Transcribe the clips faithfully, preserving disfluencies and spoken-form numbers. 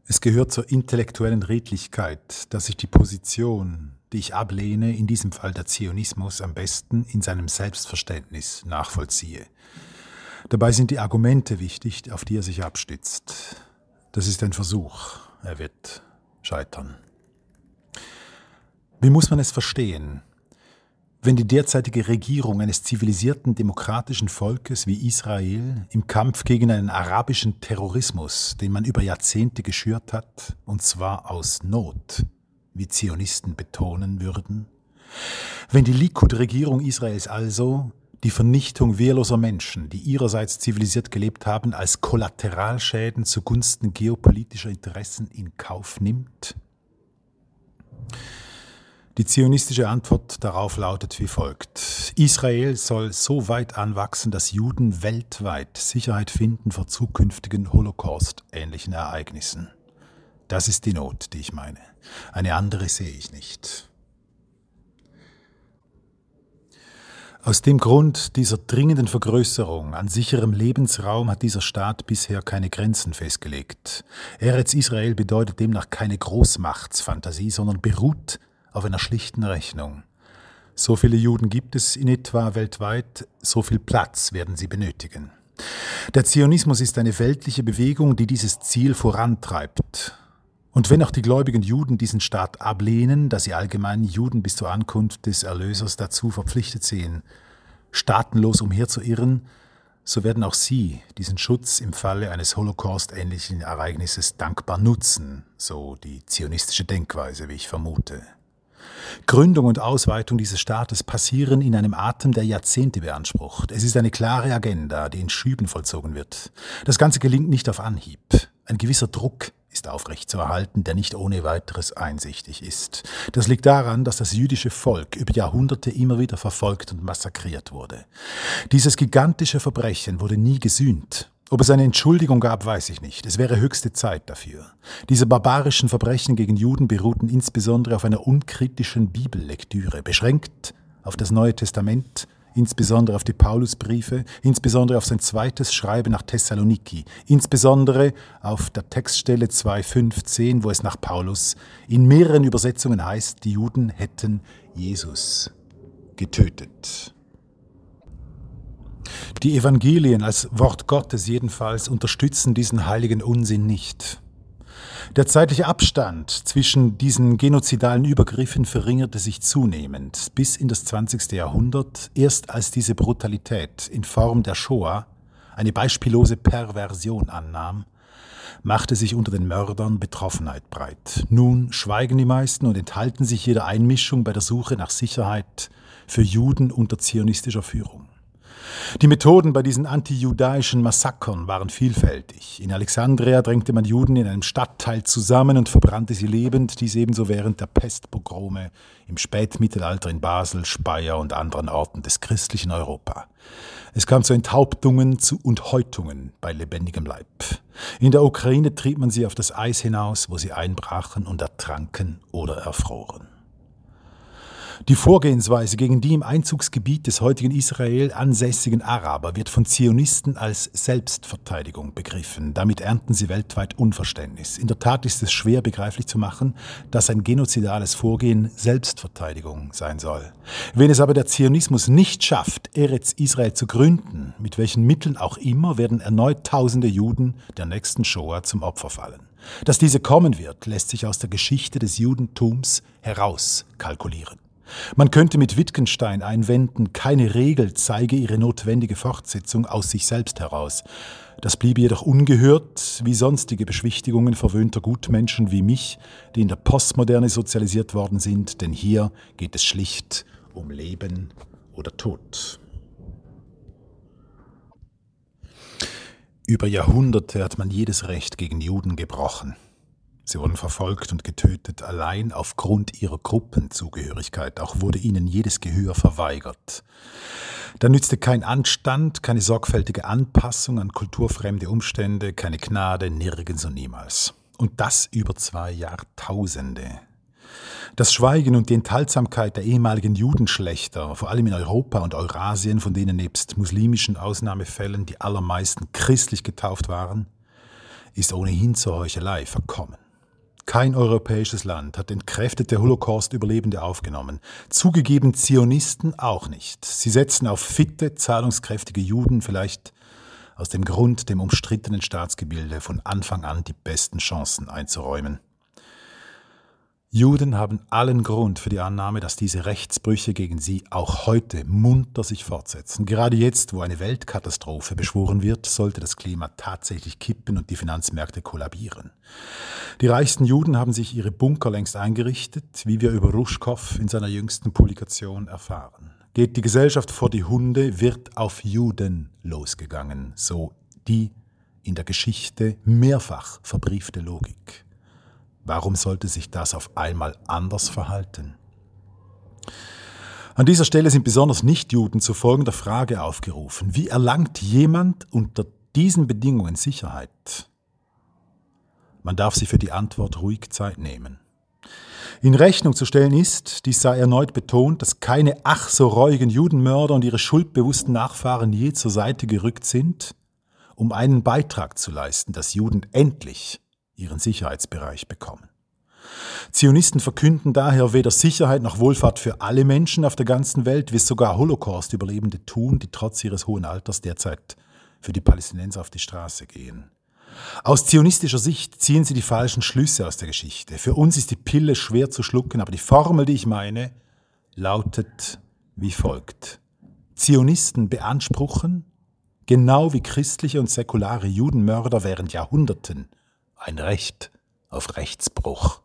Es gehört zur intellektuellen Redlichkeit, dass ich die Position, die ich ablehne, in diesem Fall der Zionismus, am besten in seinem Selbstverständnis nachvollziehe. Dabei sind die Argumente wichtig, auf die er sich abstützt. Das ist ein Versuch. Er wird scheitern. Wie muss man es verstehen? Wenn die derzeitige Regierung eines zivilisierten demokratischen Volkes wie Israel im Kampf gegen einen arabischen Terrorismus, den man über Jahrzehnte geschürt hat, und zwar aus Not, wie Zionisten betonen würden, wenn die Likud-Regierung Israels also die Vernichtung wehrloser Menschen, die ihrerseits zivilisiert gelebt haben, als Kollateralschäden zugunsten geopolitischer Interessen in Kauf nimmt? Die zionistische Antwort darauf lautet wie folgt: Israel soll so weit anwachsen, dass Juden weltweit Sicherheit finden vor zukünftigen Holocaust-ähnlichen Ereignissen. Das ist die Not, die ich meine. Eine andere sehe ich nicht. Aus dem Grund dieser dringenden Vergrößerung an sicherem Lebensraum hat dieser Staat bisher keine Grenzen festgelegt. Eretz Israel bedeutet demnach keine Großmachtsfantasie, sondern beruht auf einer schlichten Rechnung. So viele Juden gibt es in etwa weltweit, so viel Platz werden sie benötigen. Der Zionismus ist eine weltliche Bewegung, die dieses Ziel vorantreibt. Und wenn auch die gläubigen Juden diesen Staat ablehnen, da sie allgemein Juden bis zur Ankunft des Erlösers dazu verpflichtet sehen, staatenlos umherzuirren, so werden auch sie diesen Schutz im Falle eines Holocaust-ähnlichen Ereignisses dankbar nutzen, so die zionistische Denkweise, wie ich vermute. Gründung und Ausweitung dieses Staates passieren in einem Atem, der Jahrzehnte beansprucht. Es ist eine klare Agenda, die in Schüben vollzogen wird. Das Ganze gelingt nicht auf Anhieb. Ein gewisser Druck ist aufrechtzuerhalten, der nicht ohne weiteres einsichtig ist. Das liegt daran, dass das jüdische Volk über Jahrhunderte immer wieder verfolgt und massakriert wurde. Dieses gigantische Verbrechen wurde nie gesühnt. Ob es eine Entschuldigung gab, weiß ich nicht. Es wäre höchste Zeit dafür. Diese barbarischen Verbrechen gegen Juden beruhten insbesondere auf einer unkritischen Bibellektüre, beschränkt auf das Neue Testament, insbesondere auf die Paulusbriefe, insbesondere auf sein zweites Schreiben nach Thessaloniki, insbesondere auf der Textstelle zwei fünfzehn, wo es nach Paulus in mehreren Übersetzungen heißt, die Juden hätten Jesus getötet. Die Evangelien als Wort Gottes jedenfalls unterstützen diesen heiligen Unsinn nicht. Der zeitliche Abstand zwischen diesen genozidalen Übergriffen verringerte sich zunehmend bis in das zwanzigste Jahrhundert, erst als diese Brutalität in Form der Shoah eine beispiellose Perversion annahm, machte sich unter den Mördern Betroffenheit breit. Nun schweigen die meisten und enthalten sich jeder Einmischung bei der Suche nach Sicherheit für Juden unter zionistischer Führung. Die Methoden bei diesen antijudaischen Massakern waren vielfältig. In Alexandria drängte man Juden in einem Stadtteil zusammen und verbrannte sie lebend, dies ebenso während der Pestpogrome im Spätmittelalter in Basel, Speyer und anderen Orten des christlichen Europa. Es kam zu Enthauptungen und Häutungen bei lebendigem Leib. In der Ukraine trieb man sie auf das Eis hinaus, wo sie einbrachen und ertranken oder erfroren. Die Vorgehensweise gegen die im Einzugsgebiet des heutigen Israel ansässigen Araber wird von Zionisten als Selbstverteidigung begriffen. Damit ernten sie weltweit Unverständnis. In der Tat ist es schwer begreiflich zu machen, dass ein genozidales Vorgehen Selbstverteidigung sein soll. Wenn es aber der Zionismus nicht schafft, Eretz Israel zu gründen, mit welchen Mitteln auch immer, werden erneut tausende Juden der nächsten Shoah zum Opfer fallen. Dass diese kommen wird, lässt sich aus der Geschichte des Judentums herauskalkulieren. Man könnte mit Wittgenstein einwenden, keine Regel zeige ihre notwendige Fortsetzung aus sich selbst heraus. Das bliebe jedoch ungehört, wie sonstige Beschwichtigungen verwöhnter Gutmenschen wie mich, die in der Postmoderne sozialisiert worden sind, denn hier geht es schlicht um Leben oder Tod. Über Jahrhunderte hat man jedes Recht gegen Juden gebrochen. Sie wurden verfolgt und getötet, allein aufgrund ihrer Gruppenzugehörigkeit. Auch wurde ihnen jedes Gehör verweigert. Da nützte kein Anstand, keine sorgfältige Anpassung an kulturfremde Umstände, keine Gnade, nirgends und niemals. Und das über zwei Jahrtausende. Das Schweigen und die Enthaltsamkeit der ehemaligen Judenschlechter, vor allem in Europa und Eurasien, von denen nebst muslimischen Ausnahmefällen die allermeisten christlich getauft waren, ist ohnehin zur Heuchelei verkommen. Kein europäisches Land hat entkräftete Holocaust-Überlebende aufgenommen. Zugegeben Zionisten auch nicht. Sie setzen auf fitte, zahlungskräftige Juden, vielleicht aus dem Grund, dem umstrittenen Staatsgebilde von Anfang an die besten Chancen einzuräumen. Juden haben allen Grund für die Annahme, dass diese Rechtsbrüche gegen sie auch heute munter sich fortsetzen. Gerade jetzt, wo eine Weltkatastrophe beschworen wird, sollte das Klima tatsächlich kippen und die Finanzmärkte kollabieren. Die reichsten Juden haben sich ihre Bunker längst eingerichtet, wie wir über Ruschkow in seiner jüngsten Publikation erfahren. Geht die Gesellschaft vor die Hunde, wird auf Juden losgegangen, so die in der Geschichte mehrfach verbriefte Logik. Warum sollte sich das auf einmal anders verhalten? An dieser Stelle sind besonders Nichtjuden zu folgender Frage aufgerufen. Wie erlangt jemand unter diesen Bedingungen Sicherheit? Man darf sich für die Antwort ruhig Zeit nehmen. In Rechnung zu stellen ist, dies sei erneut betont, dass keine ach so reuigen Judenmörder und ihre schuldbewussten Nachfahren je zur Seite gerückt sind, um einen Beitrag zu leisten, dass Juden endlich ihren Sicherheitsbereich bekommen. Zionisten verkünden daher weder Sicherheit noch Wohlfahrt für alle Menschen auf der ganzen Welt, wie es sogar Holocaust-Überlebende tun, die trotz ihres hohen Alters derzeit für die Palästinenser auf die Straße gehen. Aus zionistischer Sicht ziehen sie die falschen Schlüsse aus der Geschichte. Für uns ist die Pille schwer zu schlucken, aber die Formel, die ich meine, lautet wie folgt. Zionisten beanspruchen, genau wie christliche und säkulare Judenmörder während Jahrhunderten, ein Recht auf Rechtsbruch.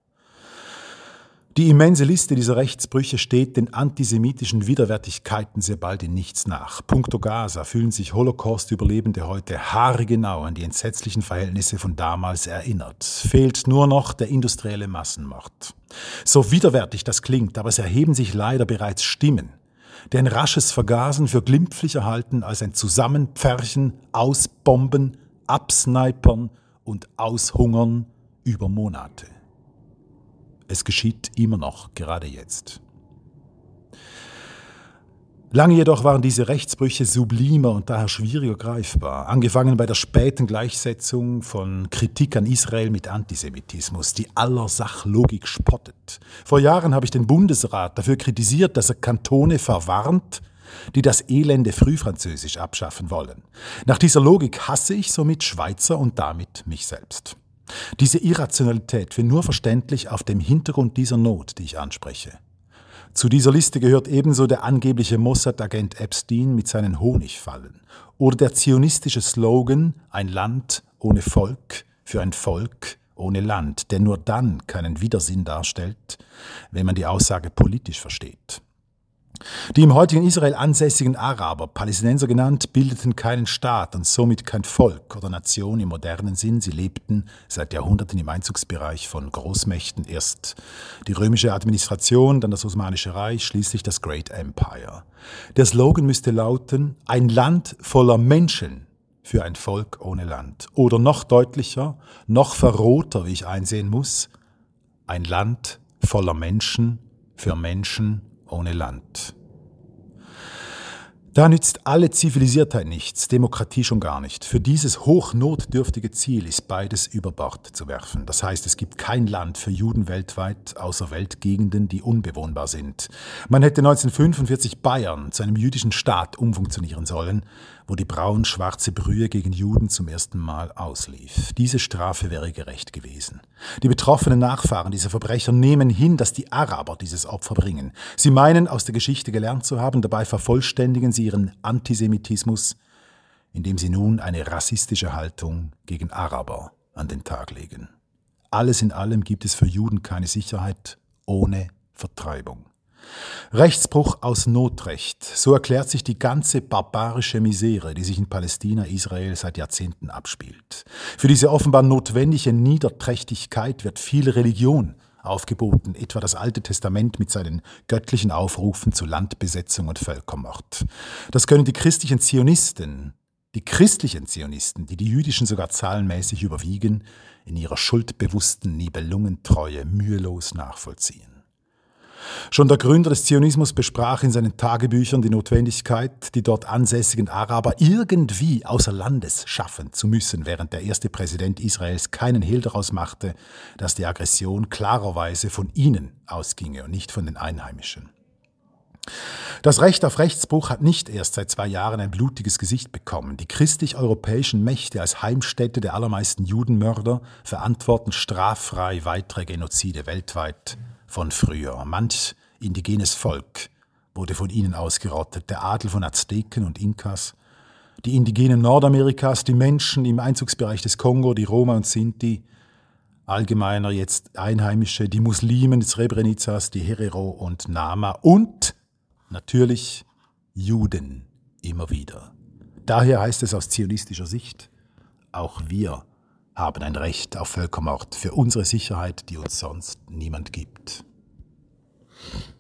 Die immense Liste dieser Rechtsbrüche steht den antisemitischen Widerwärtigkeiten sehr bald in nichts nach. Punkto Gaza fühlen sich Holocaust-Überlebende heute haargenau an die entsetzlichen Verhältnisse von damals erinnert. Fehlt nur noch der industrielle Massenmord. So widerwärtig das klingt, aber es erheben sich leider bereits Stimmen, die ein rasches Vergasen für glimpflicher halten als ein Zusammenpferchen, Ausbomben, Absnipern und Aushungern über Monate. Es geschieht immer noch, gerade jetzt. Lange jedoch waren diese Rechtsbrüche sublimer und daher schwieriger greifbar, angefangen bei der späten Gleichsetzung von Kritik an Israel mit Antisemitismus, die aller Sachlogik spottet. Vor Jahren habe ich den Bundesrat dafür kritisiert, dass er Kantone verwarnt, die das elende Frühfranzösisch abschaffen wollen. Nach dieser Logik hasse ich somit Schweizer und damit mich selbst. Diese Irrationalität wird nur verständlich auf dem Hintergrund dieser Not, die ich anspreche. Zu dieser Liste gehört ebenso der angebliche Mossad-Agent Epstein mit seinen Honigfallen oder der zionistische Slogan »Ein Land ohne Volk für ein Volk ohne Land«, der nur dann keinen Widersinn darstellt, wenn man die Aussage politisch versteht. Die im heutigen Israel ansässigen Araber, Palästinenser genannt, bildeten keinen Staat und somit kein Volk oder Nation im modernen Sinn. Sie lebten seit Jahrhunderten im Einzugsbereich von Großmächten, erst die römische Administration, dann das Osmanische Reich, schließlich das Great Empire. Der Slogan müsste lauten, ein Land voller Menschen für ein Volk ohne Land. Oder noch deutlicher, noch verrohter, wie ich einsehen muss, ein Land voller Menschen für Menschen ohne Land. Da nützt alle Zivilisiertheit nichts, Demokratie schon gar nicht. Für dieses hochnotdürftige Ziel ist beides über Bord zu werfen. Das heißt, es gibt kein Land für Juden weltweit, außer Weltgegenden, die unbewohnbar sind. Man hätte neunzehnhundertfünfundvierzig Bayern zu einem jüdischen Staat umfunktionieren sollen, wo die braun-schwarze Brühe gegen Juden zum ersten Mal auslief. Diese Strafe wäre gerecht gewesen. Die betroffenen Nachfahren dieser Verbrecher nehmen hin, dass die Araber dieses Opfer bringen. Sie meinen, aus der Geschichte gelernt zu haben, dabei vervollständigen sie ihren Antisemitismus, indem sie nun eine rassistische Haltung gegen Araber an den Tag legen. Alles in allem gibt es für Juden keine Sicherheit ohne Vertreibung. Rechtsbruch aus Notrecht, so erklärt sich die ganze barbarische Misere, die sich in Palästina, Israel seit Jahrzehnten abspielt. Für diese offenbar notwendige Niederträchtigkeit wird viel Religion aufgeboten, etwa das Alte Testament mit seinen göttlichen Aufrufen zu Landbesetzung und Völkermord. Das können die christlichen Zionisten, die christlichen Zionisten, die die jüdischen sogar zahlenmäßig überwiegen, in ihrer schuldbewussten Nibelungentreue mühelos nachvollziehen. Schon der Gründer des Zionismus besprach in seinen Tagebüchern die Notwendigkeit, die dort ansässigen Araber irgendwie außer Landes schaffen zu müssen, während der erste Präsident Israels keinen Hehl daraus machte, dass die Aggression klarerweise von ihnen ausginge und nicht von den Einheimischen. Das Recht auf Rechtsbruch hat nicht erst seit zwei Jahren ein blutiges Gesicht bekommen. Die christlich-europäischen Mächte als Heimstätte der allermeisten Judenmörder verantworten straffrei weitere Genozide weltweit von früher. Manch indigenes Volk wurde von ihnen ausgerottet, der Adel von Azteken und Inkas, die Indigenen Nordamerikas, die Menschen im Einzugsbereich des Kongo, die Roma und Sinti, allgemeiner jetzt Einheimische, die Muslimen des Srebrenicas, die Herero und Nama und natürlich Juden immer wieder. Daher heißt es aus zionistischer Sicht, auch wir haben ein Recht auf Völkermord für unsere Sicherheit, die uns sonst niemand gibt.